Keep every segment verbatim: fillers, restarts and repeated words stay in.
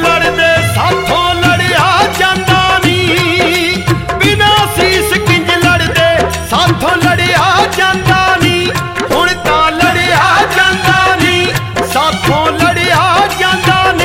लड़दे साथों लड़िया जांदा नी, बिना सीस किंज लड़दे साथों लड़िया जांदा नी, हुण तां लड़िया जांदा नी, साथों लड़िया जांदा नी।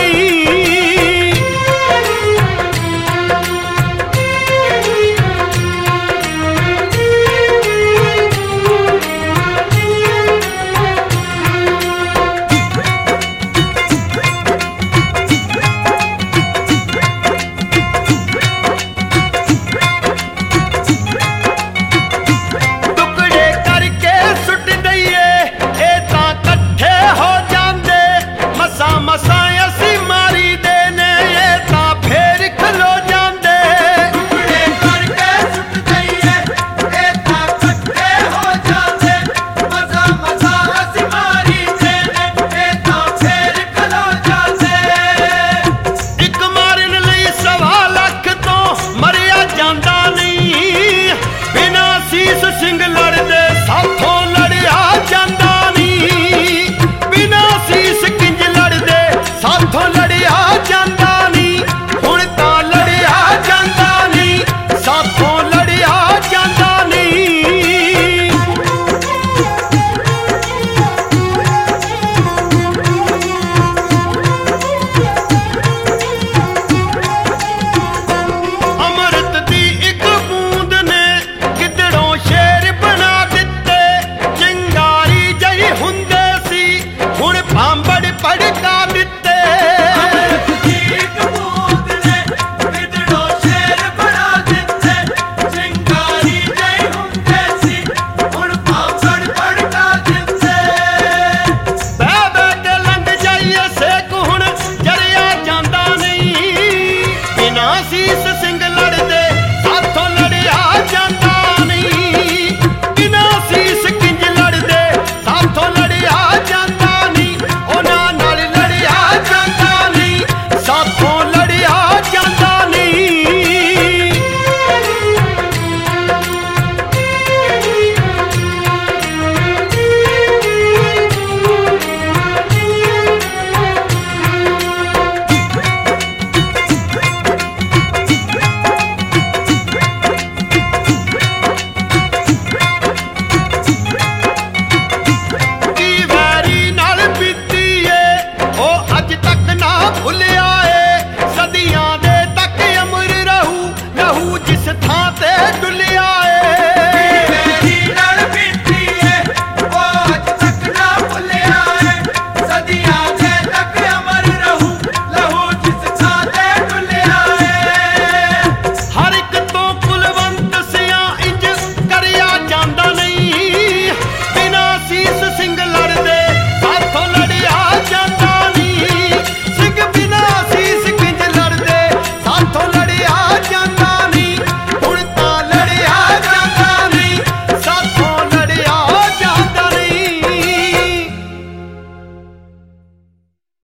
ਸਿੰਘ ਲੜਦੇ ਸਾਥੋਂ ਲੜਿਆ ਜਾਂਦਾ ਨੀ, ਬਿਨਾ ਸੀਸ ਕਿੰਜ ਲੜਦੇ ਸਾਥੋਂ ਲੜਿਆ ਜਾਂਦਾ ਨੀ, ਹੁਣ ਤਾਂ ਲੜਿਆ ਜਾਂਦਾ ਨੀ, ਸਾਥੋਂ ਲੜਿਆ ਜਾਂਦਾ ਨੀ। ਅੰਮ੍ਰਿਤ ਦੀ ਇੱਕ ਬੂੰਦ ਨੇ ਗਿੱਦੜੋਂ ਸ਼ੇਰ ਬਣਾ ਦਿੱਤੇ, ਚਿੰਗਾਰੀ ਜਈ ਹੁੰਦੇ ਸੀ ਹੁਣ ਭਾਂਬੜ ਭੜਕਾ ਦਿੱਤੇ। ਅੰਮ੍ਰਿਤ ਦੀ ਇੱਕ ਬੂੰਦ ਨੇ ਗਿੱਦੜੋਂ ਸ਼ੇਰ ਬਣਾ ਦਿੱਤੇ, ਚਿੰਗਾਰੀ ਜਈ ਹੁੰਦੇ ਸੀ ਹੁਣ ਭਾਂਬੜ ਭੜਕਾ ਦਿੱਤੇ। ਬਹਿ ਬਹਿ ਕੇ ਲੰਘ ਜਾਈਏ ਸੇਕ ਹੁਣ ਜਰਿਆ ਜਾਂਦਾ ਨਹੀਂ, ਬਿਨਾ ਸੀਸ